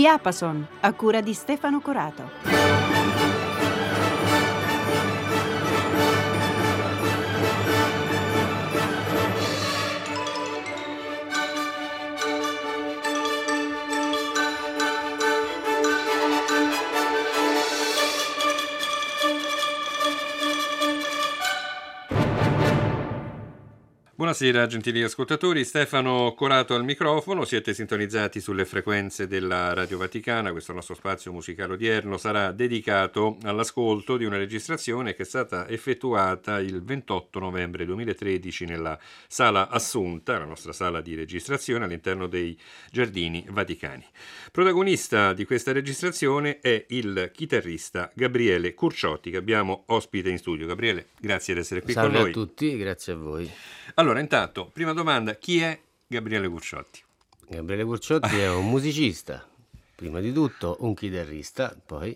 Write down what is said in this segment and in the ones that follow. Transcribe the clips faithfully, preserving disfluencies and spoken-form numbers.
Diapason, a cura di Stefano Corato. Buonasera gentili ascoltatori, Stefano Corato al microfono, siete sintonizzati sulle frequenze della Radio Vaticana. Questo nostro spazio musicale odierno sarà dedicato all'ascolto di una registrazione che è stata effettuata il ventotto novembre duemilatredici nella Sala Assunta, la nostra sala di registrazione all'interno dei Giardini Vaticani. Protagonista di questa registrazione è il chitarrista Gabriele Curciotti, che abbiamo ospite in studio. Gabriele, grazie di essere qui Salve con noi. Salve a tutti, grazie a voi. Allora, intanto, prima domanda, chi è Gabriele Curciotti? Gabriele Curciotti è un musicista, prima di tutto un chitarrista, poi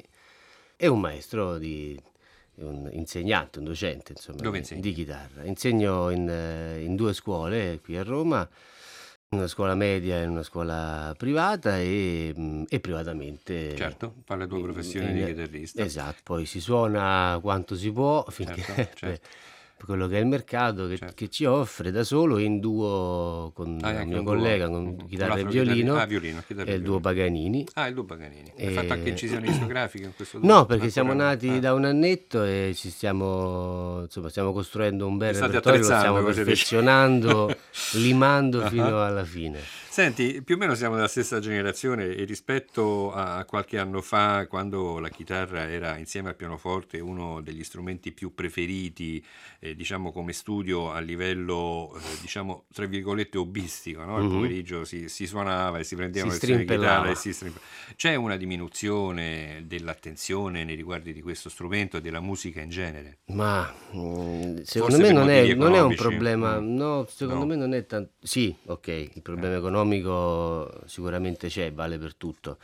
è un maestro, di un insegnante, un docente, insomma, Dove di, insegni? di chitarra. Insegno in, in due scuole qui a Roma, una scuola media e una scuola privata e, e privatamente. Certo, fa le tue professioni in, di chitarrista. Esatto, poi si suona quanto si può finché Certo, certo. quello che è il mercato che, Certo. che ci offre da solo e in duo con Ah, il anche mio un collega duo. con Mm, con chitarra e l'altro violino, chitarrista. Ah, violino, chitarra e e il duo violino. Paganini. Ah, il duo Paganini. Hai E- fatto anche incisioni discografiche in questo duo? No, perché Ancora siamo no? nati Ah. da un annetto e ci stiamo, insomma, stiamo costruendo un bel Vi state repertorio, lo stiamo attrezzando, così perfezionando, limando Ah. fino alla fine. Senti, più o meno siamo della stessa generazione e rispetto a qualche anno fa, quando la chitarra era insieme al pianoforte uno degli strumenti più preferiti, eh, diciamo come studio a livello, eh, diciamo, tra virgolette, hobbistico, no? Il Mhm. pomeriggio si, si suonava e si prendeva Si lezioni di chitarra strimpellava. e si strimpe- C'è una diminuzione dell'attenzione nei riguardi di questo strumento e della musica in genere? Ma mm, secondo Forse me per non è, motivi non è un economici? problema, Mm. no, secondo No. me non è tanto. Sì, ok, il problema Eh. economico sicuramente c'è, vale per tutto,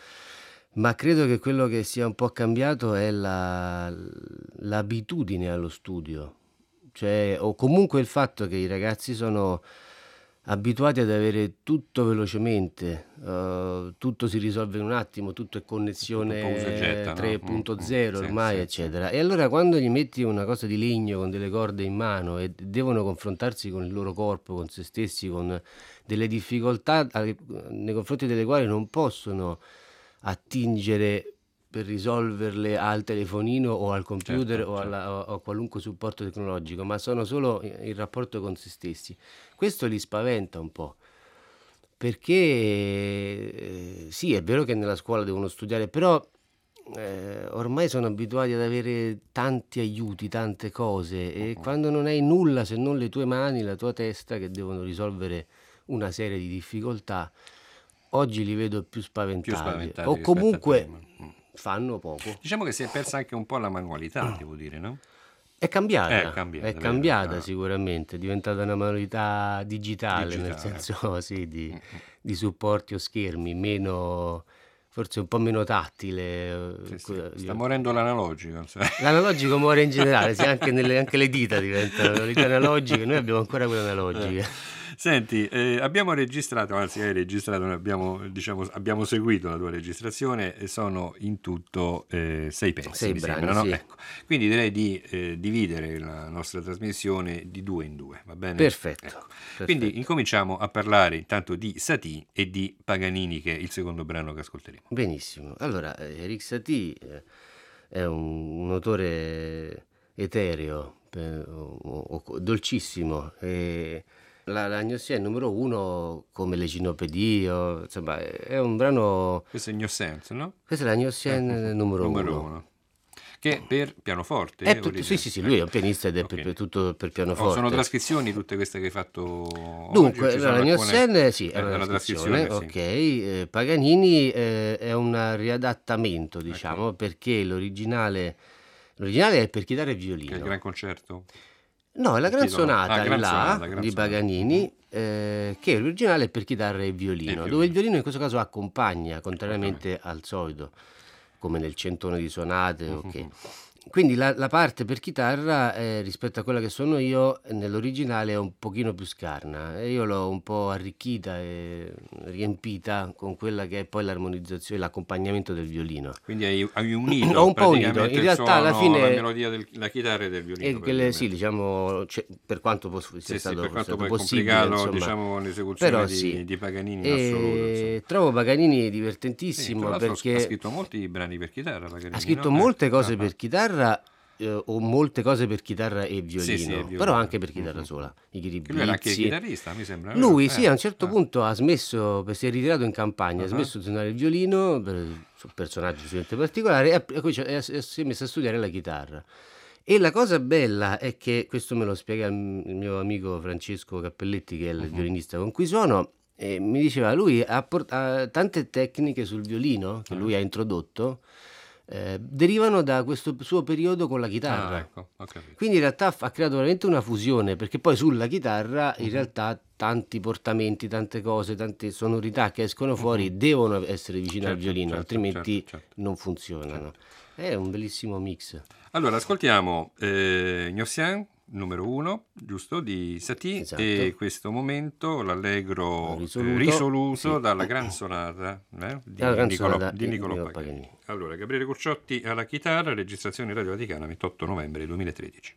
ma credo che quello che sia un po' cambiato è la, l'abitudine allo studio, cioè, o comunque il fatto che i ragazzi sono abituati ad avere tutto velocemente, eh, tutto si risolve in un attimo, tutto è connessione Tutto un po' usa e getta, no? tre punto Mm, mm, zero sì, ormai, sì, eccetera. E allora quando gli metti una cosa di legno con delle corde in mano e devono confrontarsi con il loro corpo, con se stessi, con delle difficoltà alle- nei confronti delle quali non possono attingere per risolverle al telefonino o al computer Certo, o, certo. alla- o- o a qualunque supporto tecnologico, ma sono solo in in rapporto con se stessi. Questo li spaventa un po', perché eh, sì, è vero che nella scuola devono studiare, però eh, ormai sono abituati ad avere tanti aiuti, tante cose, e Mhm. quando non hai nulla se non le tue mani, la tua testa, che devono risolvere una serie di difficoltà, oggi li vedo più spaventati, Più spaventati o rispetto a comunque prima. Mm. fanno poco. Diciamo che si è persa anche un po' la manualità, devo dire, no? È cambiata, È cambiata, è vero? cambiata Ah. sicuramente, è diventata una manualità digitale, nel Digitale. senso sì, di, Mm, mm. di supporti o schermi, meno, forse un po' meno tattile. Sì, eh, sì. que- Sta io- morendo l'analogico, insomma. L'analogico muore in generale, sì, anche, nelle, anche le dita diventano le dita analogiche, noi abbiamo ancora quelle analogiche. Senti, eh, abbiamo registrato, anzi hai registrato, noi abbiamo, diciamo, abbiamo seguito la tua registrazione e sono in tutto eh, sei pezzi, Sei mi brani, sembra, no? sì. Ecco. Quindi direi di eh, dividere la nostra trasmissione di due in due, va bene? Perfetto, Ecco. perfetto. Quindi incominciamo a parlare intanto di Satie e di Paganini, che è il secondo brano che ascolteremo. Benissimo. Allora, eh, Erik Satie eh, è un, un autore etereo, eh, o- o- dolcissimo. E la, la Gnossia è il numero uno, come le Ginopedie, o- insomma, è è un brano. Questo è New Sense, no? Questa è la Gnossia Eh, numero, numero uno. uno. Che è per pianoforte? È eh, tutto- origine- sì, sì, sì, lui è un pianista ed è Ok. per- per tutto per Oh, pianoforte. sono trascrizioni tutte queste che hai fatto oggi, Dunque, o ci sono allora, la alcune- Gnossen sì, è eh, una una trascrizione, trascrizione, ok. sì. eh, Paganini eh, è un riadattamento, Ecco. diciamo, perché l'originale, l'originale è per chitarra e Che è il violino. gran concerto? No, è la il Gran titolo? Sonata Ah, in Gran La Sonata, Gran di Sonata. Paganini, eh, che l'originale è per chitarra e violino, E violino. dove il violino in questo caso accompagna, contrariamente al solito, come nel centone di sonate, ok. Mhm. quindi la, la parte per chitarra eh, rispetto a quella che sono io nell'originale è un pochino più scarna e io l'ho un po' arricchita e riempita con quella che è poi l'armonizzazione, l'accompagnamento del violino. Quindi hai, hai unito Ho un po' unito, praticamente in il realtà alla suono, la fine melodia della chitarra e del violino. e che le- sì, diciamo, cioè, per quanto pos- sia Sì, sì, stato, per quanto stato poi è possibile, complicato, insomma, diciamo, con l'esecuzione però di, sì. di Paganini in assoluto. insomma. E trovo Paganini Sì, tra divertentissimo l'altro ha perché scritto molti brani per chitarra, Paganini, ha scritto no? Eh, molte cose ah, ah. per chitarra eh, o molte cose per chitarra e Sì, sì, è violino, violino. però anche per Mm, chitarra mm. sola, i Che lui era anche ghiribizzi. chitarrista, mi sembra, vero? Lui sì, a Eh, un certo ah, punto ha smesso, si è ritirato in campagna, ha ah, smesso di suonare il violino, per un personaggio sicuramente particolare, e ha- e poi ci ha- e ha- e si è messo a studiare la chitarra. E la cosa bella è che, questo me lo spiega il, il mio amico Francesco Cappelletti, che è il mhm. violinista con cui suono, e mi diceva, lui ha, port- ha tante tecniche sul violino che Ah, lui ha introdotto, eh, derivano da questo suo periodo con la ah, chitarra. ecco, ho capito. Quindi in realtà f- ha creato veramente una fusione, perché poi sulla chitarra in Mhm, realtà tanti portamenti, tante cose, tante sonorità che escono mhm. fuori devono essere vicine al Certo, violino, certo, certo, altrimenti certo, non funzionano. certo. È un bellissimo mix. Allora, ascoltiamo eh, Gnossian, numero uno, giusto, di Satie, e Esatto. questo momento l'allegro eh, Risoluto, risoluto sì. dalla Gran Sonata eh, di La Niccolò, canzonata di di Niccolò Niccolò Paganini. Paganini. Allora, Gabriele Curciotti alla chitarra, registrazione Radio Vaticana, ventotto novembre duemilatredici.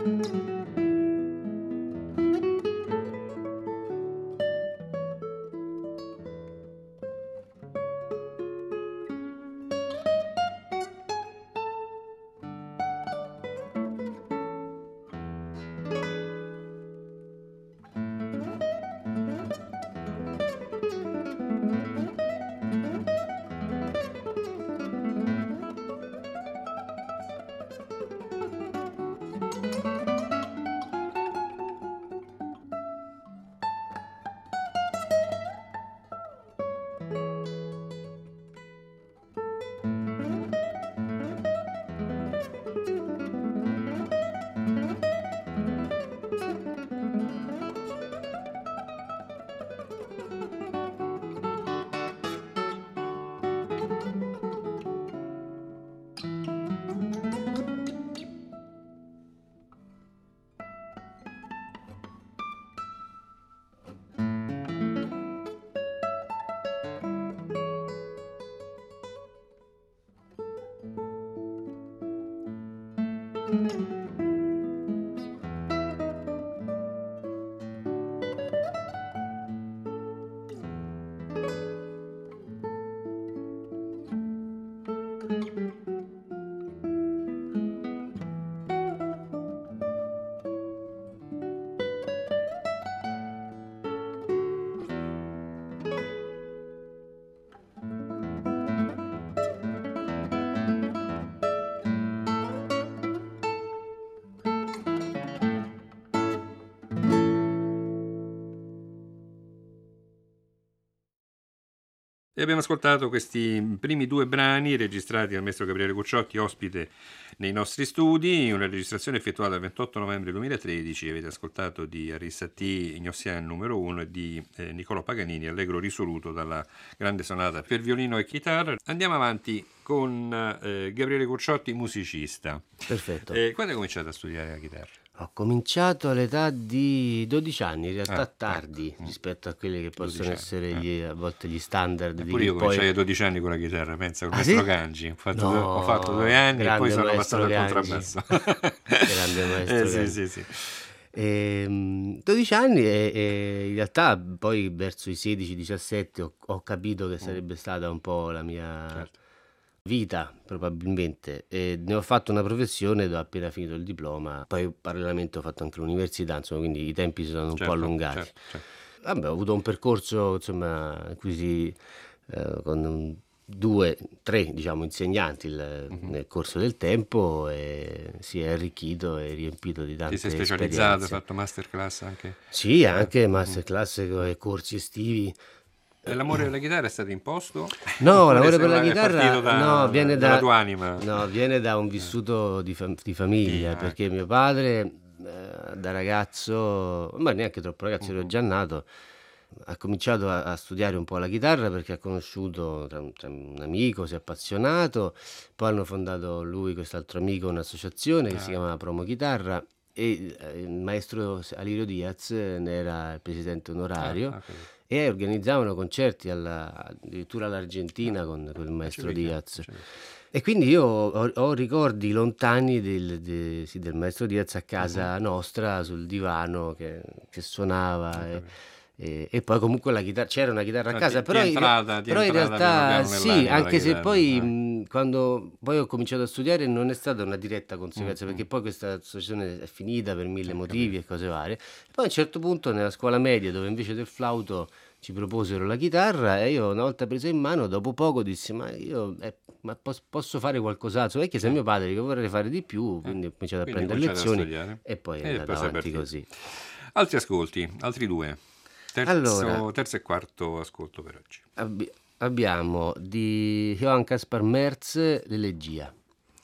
E abbiamo ascoltato questi primi due brani registrati dal maestro Gabriele Curciotti, ospite nei nostri studi, una registrazione effettuata il ventotto novembre duemilatredici. Avete ascoltato di Aristati Gnossian numero uno e di eh, Niccolò Paganini, Allegro risoluto dalla grande sonata per violino e chitarra. Andiamo avanti con eh, Gabriele Curciotti, musicista. Perfetto. Eh, quando hai cominciato a studiare la chitarra? Ho cominciato all'età di dodici anni, in realtà Ah, tardi ecco. rispetto a quelli che possono dodici essere anni, gli, a volte gli standard di Pure chi io poi... cominciai a dodici anni con la chitarra, pensa, con il Ah, maestro sì? Gangi. Ho fatto, No, due, ho fatto due anni e poi grande sono maestro passato al Gangi. contrabbasso. Grande maestro Eh, sì, Gangi. sì, sì. Ehm, dodici anni e, e in realtà poi verso i sedici diciassette ho, ho capito che sarebbe stata un po' la mia Certo. vita, probabilmente, e ne ho fatto una professione dove ho appena finito il diploma, poi parallelamente ho fatto anche l'università, insomma, quindi i tempi si sono un po' Certo, allungati. certo, certo. Vabbè, ho avuto un percorso, insomma, in cui si, eh, con un- due, tre, diciamo, insegnanti il- Mhm. nel corso del tempo e si è arricchito e riempito di Ti tante sei specializzato, hai esperienze. fatto masterclass anche? Sì, anche Mhm. masterclass e corsi estivi. E l'amore per la chitarra è stato imposto? No, Oppure l'amore sei- per la è chitarra partito da- no, viene dalla da, tua anima? no, viene da un vissuto di, fam- di famiglia, Sì, perché ecco. mio padre eh, da ragazzo, ma neanche troppo ragazzo, ero Mhm. già nato, ha cominciato a, a studiare un po' la chitarra perché ha conosciuto tra un, tra un amico, si è appassionato, poi hanno fondato lui e quest'altro amico un'associazione che si Ah, chiamava Promo Chitarra e eh, il maestro Alirio Diaz ne era il presidente ah, onorario ah, capito. e organizzavano concerti alla- addirittura Ah, all'Argentina con quel non ci maestro credevo, Diaz. non ci credevo. E quindi io ho, ho ricordi lontani del, de- sì, del maestro Diaz a Mhm. casa nostra sul divano che, che suonava Ho e, capito. e- e poi comunque la chitarra, c'era una chitarra a Ah, casa, ti, ti è però in, rea- entrata, ti è però in entrata piano realtà piano sì, nell'anima la anche se chitarra. poi Ah. mh, quando poi ho cominciato a studiare non è stata una diretta conseguenza Mm, perché mm. poi questa associazione è finita per mille Ho motivi capito. e cose varie. Poi a un certo punto nella scuola media dove invece del flauto ci proposero la chitarra e io una volta presa in mano, dopo poco dissi ma io eh, ma pos- posso fare qualcos'altro? E chiese a Eh, mio padre che vorrei fare di più, eh. quindi ho cominciato a Quindi hai prendere cominciato a lezioni studiare e poi è e andata poi sei avanti partito. così. Altri ascolti, altri due. Allora, Terzo, terzo e quarto ascolto per oggi. abbi- abbiamo di Johann Caspar Merz l'elegia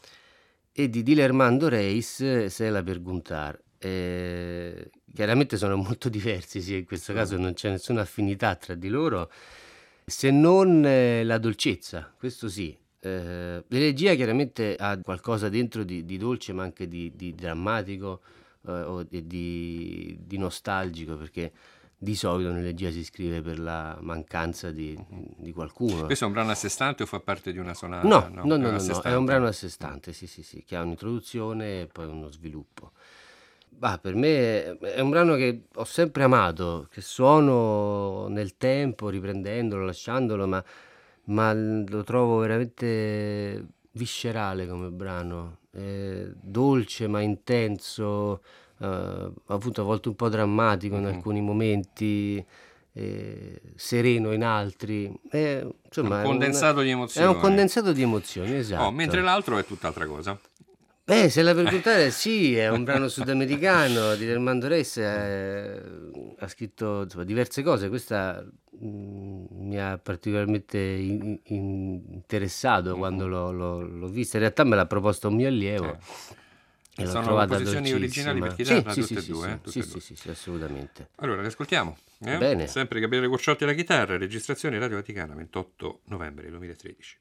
e di Dilermando Reis Sela per Guntar. Eh, chiaramente sono molto diversi, sì, in questo caso Assolutamente. non c'è nessuna affinità tra di loro, se non eh, la dolcezza, questo sì. Eh, l'elegia chiaramente ha qualcosa dentro di, di dolce, ma anche di, di drammatico eh, o di, di- di nostalgico, perché di solito un'elegia si scrive per la mancanza di, Mhm. di qualcuno. Questo è un brano a sé stante o fa parte di una sonata? No, No, no, è no, a no, sé no, è un brano a stante. sé Mm. stante, sì, sì, sì, che ha un'introduzione e poi uno sviluppo. Bah, per me è un brano che ho sempre amato, che suono nel tempo, riprendendolo, lasciandolo, ma ma lo trovo veramente viscerale come brano, ehm, dolce ma intenso, uhm, appunto a volte un po' drammatico in Mh-mh. alcuni momenti, ehm, sereno in altri. È È un insomma è un condensato di è un emozioni. condensato di emozioni, Oh, mentre esatto. l'altro è tutt'altra cosa. Beh, se la per contare sì, è un brano sudamericano di Hermano Reis, Mh. ehm, ha scritto insomma diverse cose. Questa, mhmm, mi ha particolarmente in in interessato quando Mh-mh. l'ho l'ho l'ho vista. In realtà me l'ha proposto un mio Sì. allievo e E l'ho sono trovata composizioni originali per dolcissima. Sì, chitarra sì, sì, tutte e sì, due, sì, eh, tutte sì, e sì, due. sì, sì, assolutamente. Allora le ascoltiamo, eh? Bene. Sempre Gabriele Curciotti alla chitarra, registrazione Radio Vaticana, ventotto novembre duemilatredici.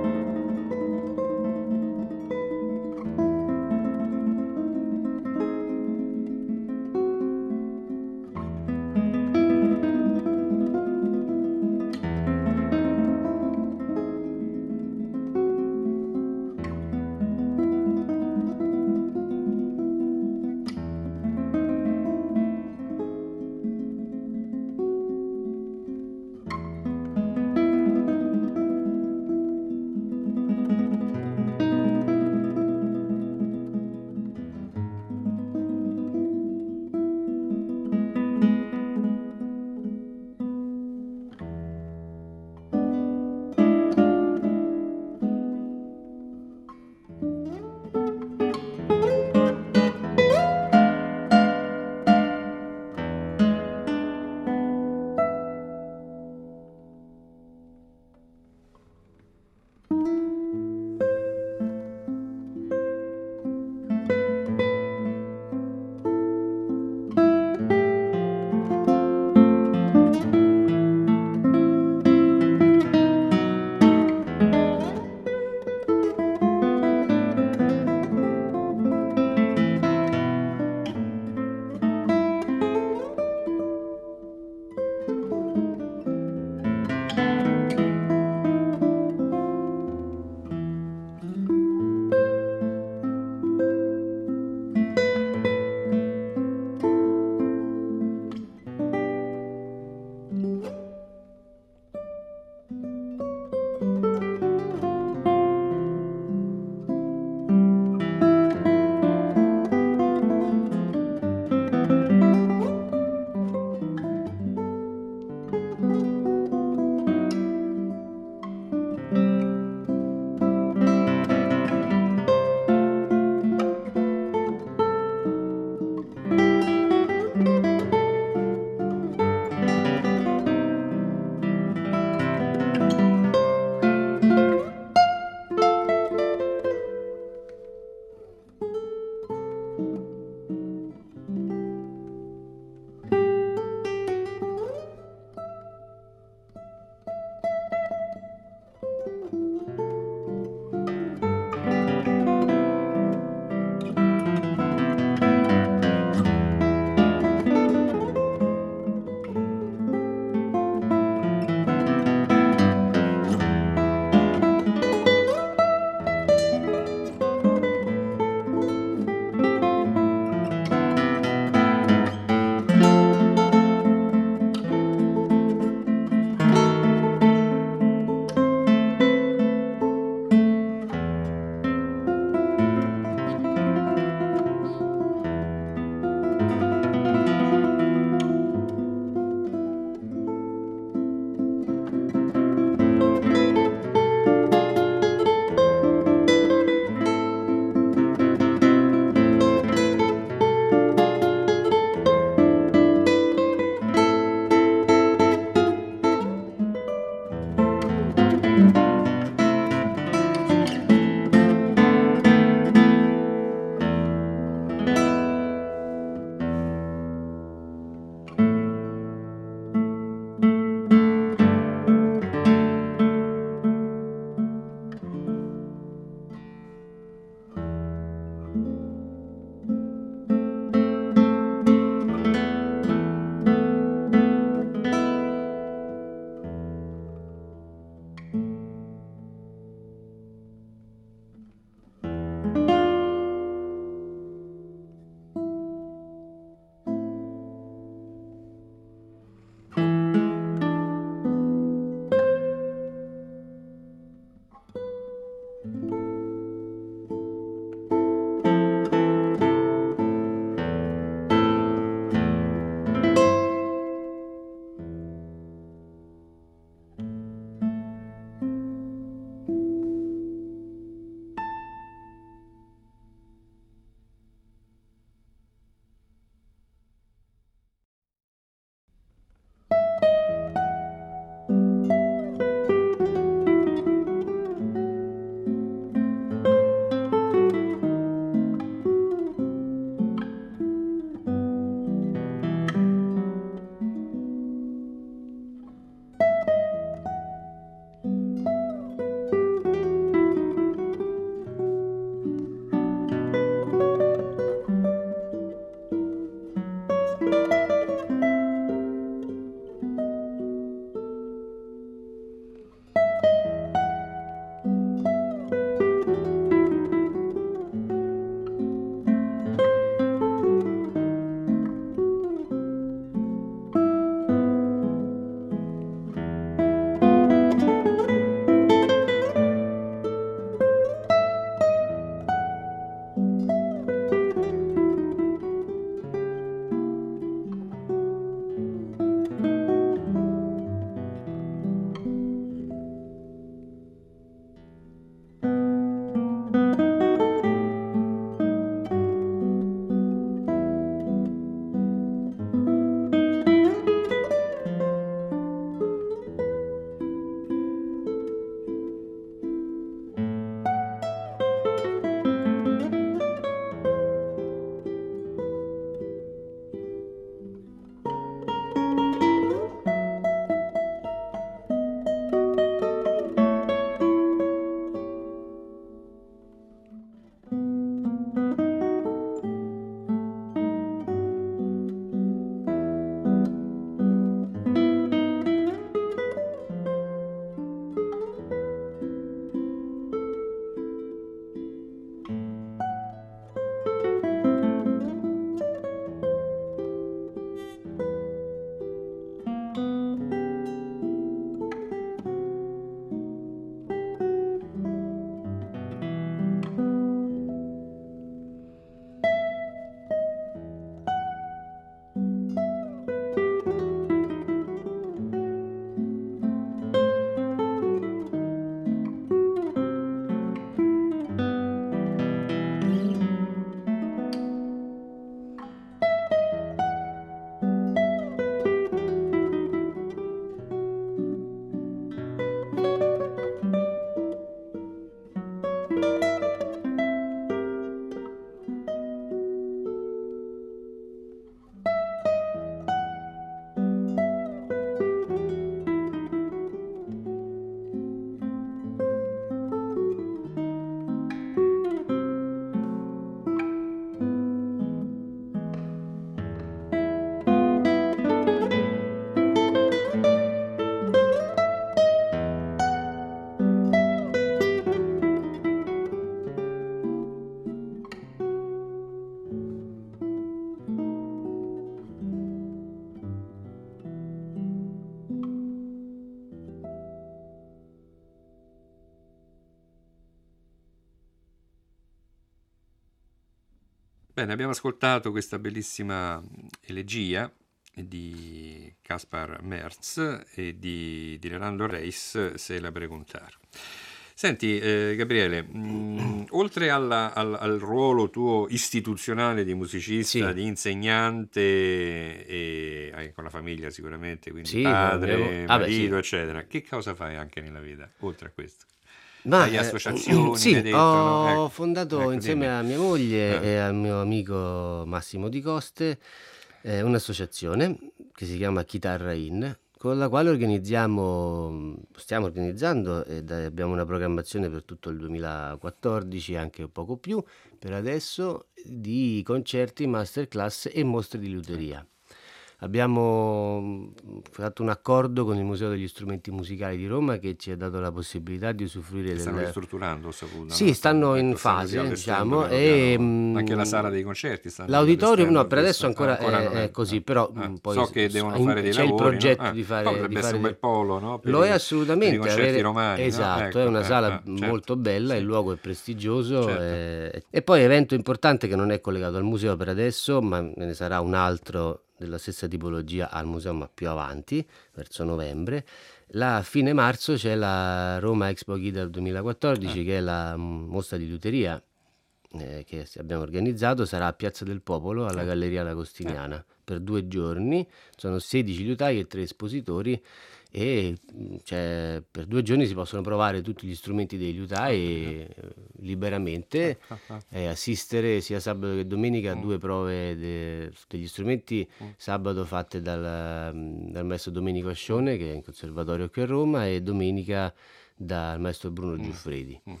Bene, abbiamo ascoltato questa bellissima elegia di Caspar Merz e di, di Leonardo Reis, Celebre Contar. Senti, eh, Gabriele, mh, oltre alla- al, al ruolo tuo istituzionale di musicista, Sì, di insegnante e hai con la famiglia sicuramente, quindi sì, no, abbiamo... padre, Ah beh, sì. marito, eccetera, che cosa fai anche nella vita, oltre a questo? Ma Hai eh, associazioni, mi hai sì, detto, no? ho Ecco, fondato ecco, insieme dimmi. a mia moglie Eh, e al mio amico Massimo Di Coste eh, un'associazione che si chiama Chitarra In, con la quale organizziamo, stiamo organizzando ed abbiamo una programmazione per tutto il duemilaquattordici, anche un poco più per adesso, di concerti, masterclass e mostre di liuteria. Abbiamo mm, fatto un accordo con il Museo degli Strumenti Musicali di Roma che ci ha dato la possibilità di usufruire che stanno del... ristrutturando, ho saputo, Sì, no? stanno Stanno, in ecco, stanno fase, riallestendo diciamo, piano e piano anche la sala mm, dei concerti, stanno l'auditorium, riallestendo, no, ho per adesso visto. Ah, ancora ancora è, non è è. così, eh, però eh. mm, poi So s- che s- devono in- fare dei c'è il lavori, no? progetto Eh, di poi fare, di potrebbe essere fare un de- bel polo, no? Per Lo è i, per i assolutamente, concerti avere... romani, no? Esatto, è Ecco, una eh, sala eh, certo, molto bella, il sì, luogo è prestigioso certo. eh, e poi evento importante che non è collegato al museo per adesso, ma ne ne sarà un altro della stessa tipologia al museo, ma più avanti, verso novembre. La a fine marzo c'è la Roma Expo Guitar Eh, duemilaquattordici, che è la mm, mostra di liuteria eh, che abbiamo organizzato, sarà a Piazza del Popolo alla eh, Galleria eh. Lagostiniana per due giorni. Sono sedici liutai e tre espositori e mh, cioè, per due giorni si possono provare tutti gli strumenti dei Va liutai bene. eh, Ah, liberamente ah, ah. e assistere sia sabato che domenica a Mm, due prove de- degli strumenti, mm, sabato fatte dal, mm, dal maestro Domenico mm, Ascione che è in conservatorio qui a Roma e domenica dal maestro Bruno mm, Giuffredi. mm.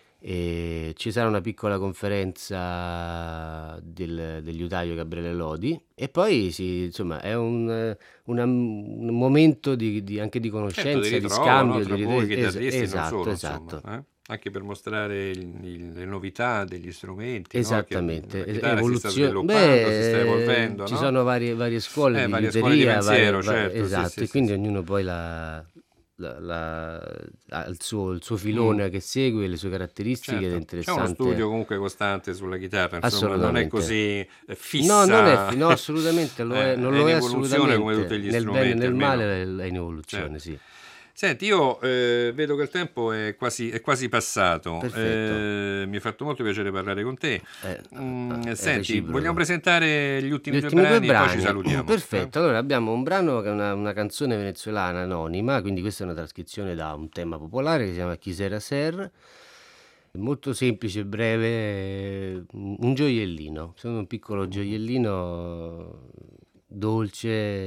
E ci sarà una piccola conferenza del, del liutaio Gabriele Lodi e poi sì, insomma è un, eh, una- un momento di, di- anche di Certo, di conoscenza, di ritrovo, no? scambio, di Tra voi ritre- es- chitarristi e non esatto, solo, insomma, esatto, eh? Anche per mostrare il- il- le novità degli strumenti, no? Che esattamente, la e- chitarra si sta evoluzione. sviluppando, si sta Beh, evolvendo, ci no? sono varie, varie scuole Eh, di varie scuole di liuteria, varie, pensiero, va- certo, sì, esatto, sì, e sì, quindi sì. ognuno poi la, la- la- ha il suo, il suo Mm, filone che segue, le sue caratteristiche ed è certo, c'è uno studio interessante. comunque costante sulla chitarra, insomma, non è Assolutamente. così eh, No, non è, fissa, fi- no, assolutamente, lo è, eh, non è lo in è evoluzione come tutti assolutamente. gli Nel bene e strumenti, nel male almeno. è in evoluzione, Certo. sì. Senti, io eh, vedo che il tempo è quasi, è quasi passato. Perfetto. Eh, mi ha fatto molto piacere parlare con te. Eh, Mm, è senti, vogliamo reciproco. presentare gli ultimi Gli due ultimi due brani e poi ci brani, salutiamo. eh? perfetto. Allora abbiamo un brano che è una, una canzone venezuelana anonima, quindi questa è una trascrizione da un tema popolare che si chiama Quisera Ser. Molto semplice, breve, eh, un gioiellino, sono un piccolo Mhm. gioiellino dolce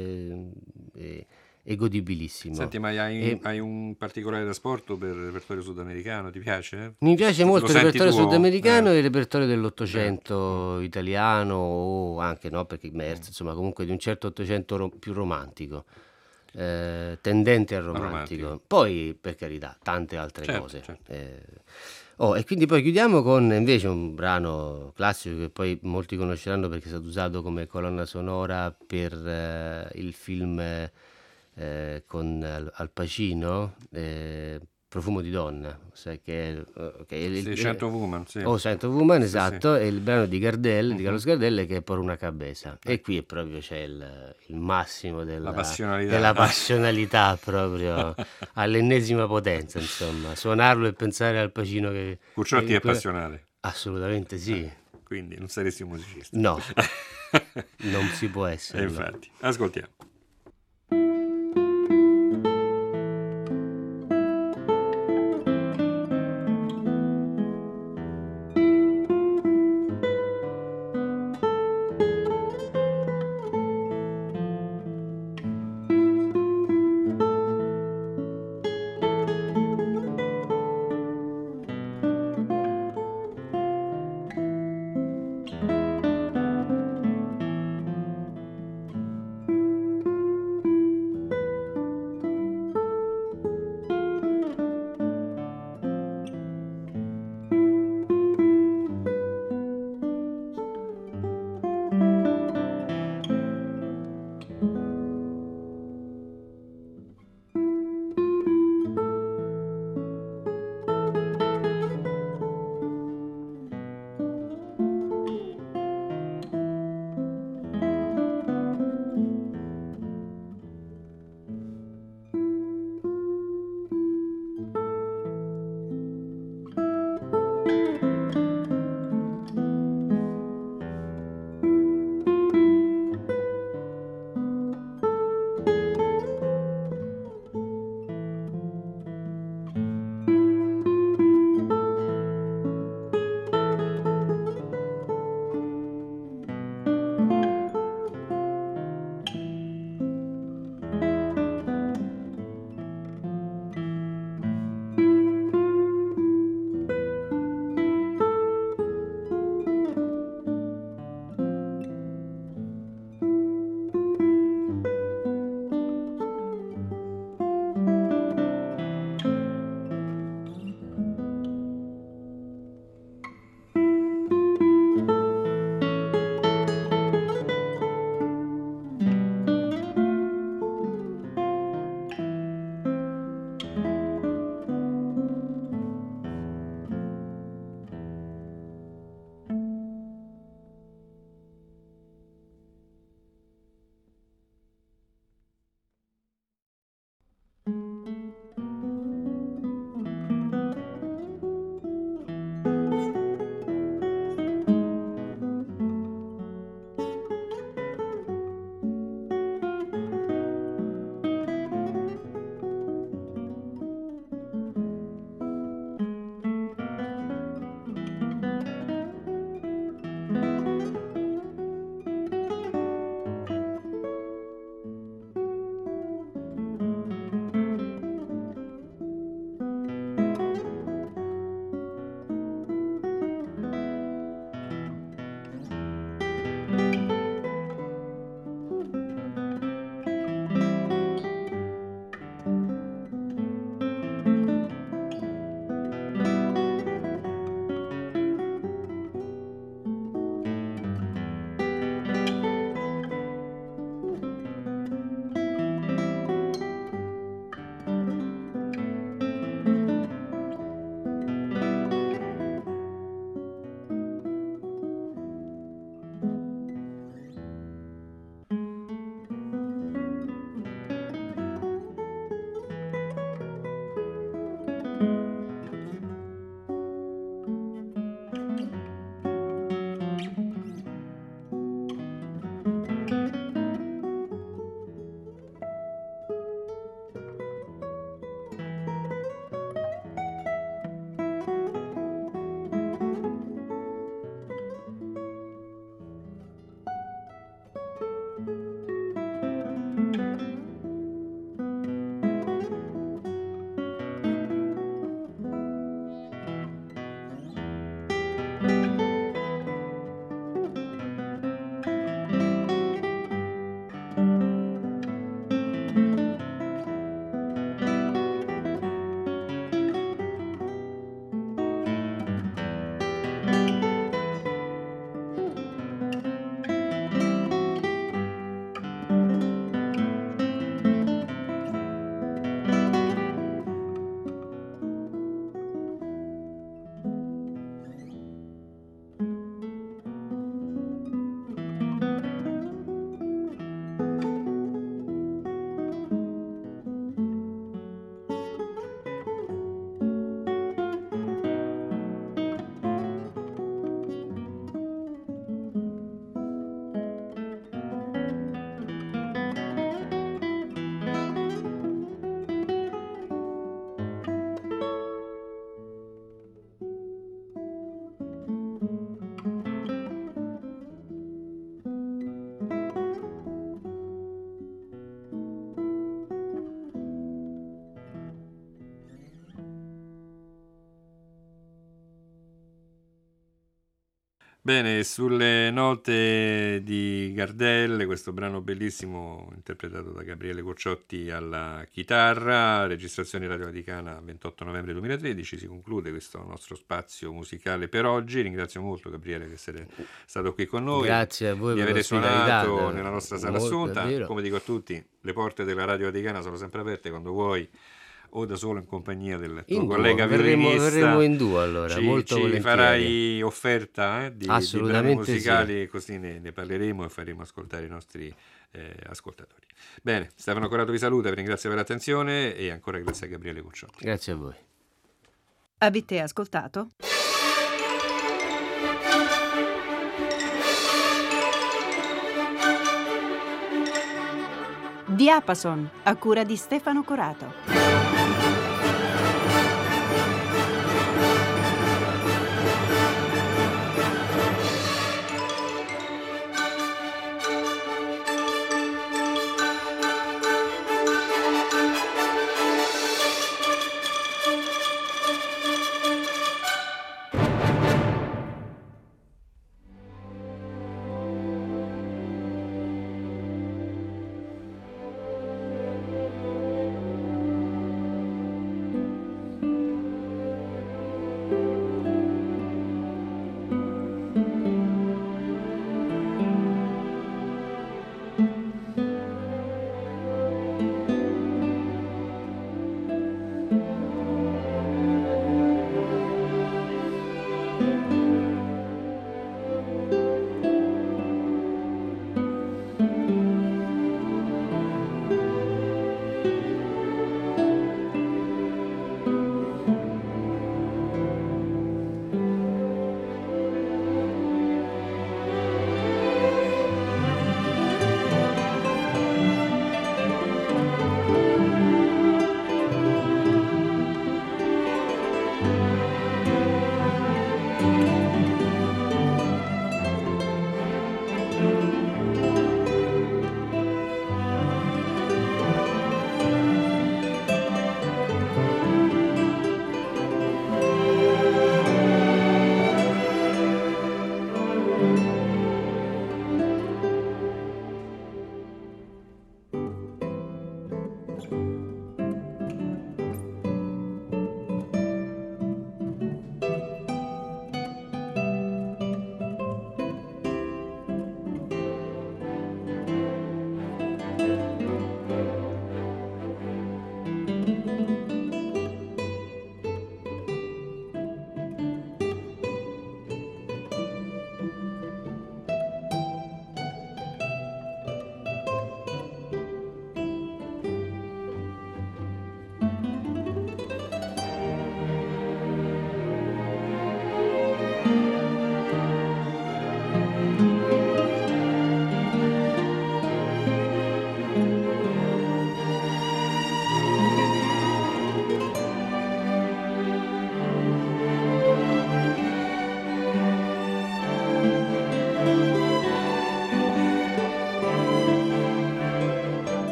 e, e godibilissimo. Senti, ma hai, E hai un particolare trasporto per il repertorio sudamericano? Ti piace? eh? mi piace Lo molto il senti repertorio tuo? sudamericano Eh, e il repertorio certo. Mm, dell'Ottocento italiano o anche no, perché Merz, mm. insomma, comunque di un certo Ottocento ro- più romantico, eh, tendente al Ma romantico. romantico. Poi, per carità, tante altre Certo, cose. certo. Eh, oh, e quindi poi chiudiamo con invece un brano classico che poi molti conosceranno perché è stato usato come colonna sonora per eh, il film eh, eh, con Al Al Pacino, eh, Profumo di donna, sai che è, eh, che è il, Sì, il- Scent of Woman, sì. Oh, Saint of Woman, Sì, sì. esatto, è il brano di Gardel, di Carlos Mhm. Gardel che è Por una cabeza. E Ecco, qui è proprio c'è il, il massimo la della, passionalità. della eh. passionalità proprio all'ennesima potenza, insomma. Suonarlo e pensare al Pacino che... Curciotti che è que- passionale, Assolutamente sì. eh, quindi non saresti un musicista. No, non si può E esserlo. infatti, ascoltiamo. Bene, sulle note di Gardel, questo brano bellissimo interpretato da Gabriele Cucciotti alla chitarra, registrazione Radio Vaticana ventotto novembre duemilatredici, si conclude questo nostro spazio musicale per oggi. Ringrazio molto Gabriele che essere stato qui con noi, Grazie a voi di per aver l'ospitalità, suonato da- nella nostra sala molto, assunta. davvero. Come dico a tutti, le porte della Radio Vaticana sono sempre aperte quando vuoi, o da solo in compagnia del tuo In duo, collega verremo, violinista. verremo in duo allora, Ci, molto ci volentieri. farai offerta eh, di, di brani Assolutamente sì. musicali, così ne, ne parleremo e faremo ascoltare i nostri eh, ascoltatori. Bene, Stefano Corato vi saluta, vi ringrazio per l'attenzione e ancora grazie a Gabriele Cucciotti. Grazie a voi. Avete ascoltato? Diapason, a cura di Stefano Corato.